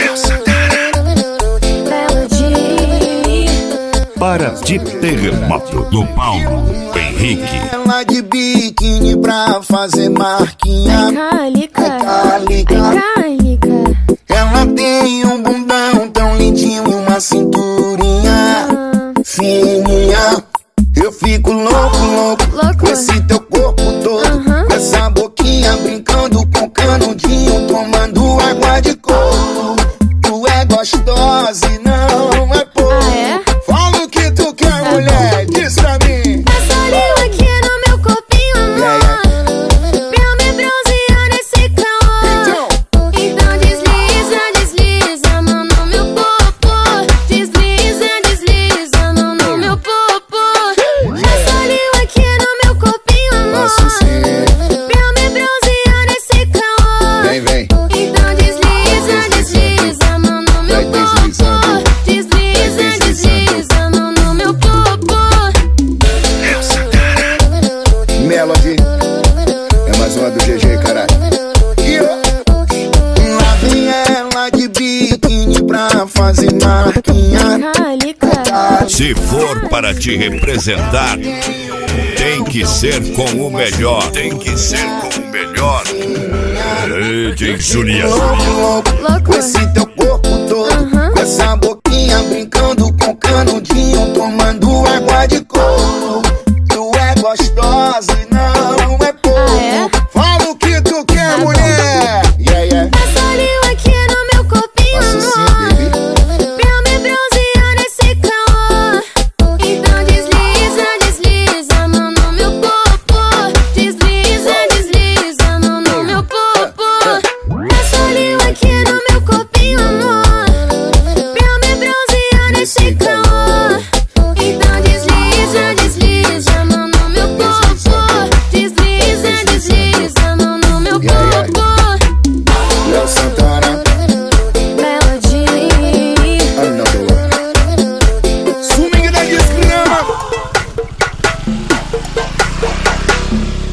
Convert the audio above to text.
Para de terremoto do Paulo Henrique. Ela de biquíni pra fazer marquinha. Ela tem um bundão tão lindinho e uma cinturinha fininha. Eu fico louco com esse teu corpo todo, com essa boquinha brincando com canudinho, tomando água de coco. Tu é gostosa e não é pouco. Fala o que tu quer, mulher, diz pra mim. Passa língua aqui no meu corpinho, amor, pra eu me bronzear nesse calor. Então desliza a mão no meu popô. Desliza a mão no meu popô. Passa língua aqui no meu corpinho, amor, pra eu me bronzear nesse calor. Vem. Então desliza a mão no meu popô. Desliza a mão no meu popô. Melody é mais uma do GG, caralho. Lá vem ela de biquíni pra fazer marquinha. Se for para te representar, tem que ser com o melhor. DJ Juliano. Louco com esse teu corpo todo, com essa boquinha brincando com canudinho, tomando água de coco. Tu é gostosa e não é pouco. Fala o que tu quer, mulher. Passa língua aqui no meu corpinho, amor, pra eu me bronzear nesse calor. Então desliza a mão no meu popô. Desliza a mão no meu popô. Passa língua aqui no meu corpinho, amor, pra eu me bronzear nesse calor. Então desliza a mão no meu popô. Desliza a mão no meu popô. Léo Santana, Melody. another one. Swing da desgrama.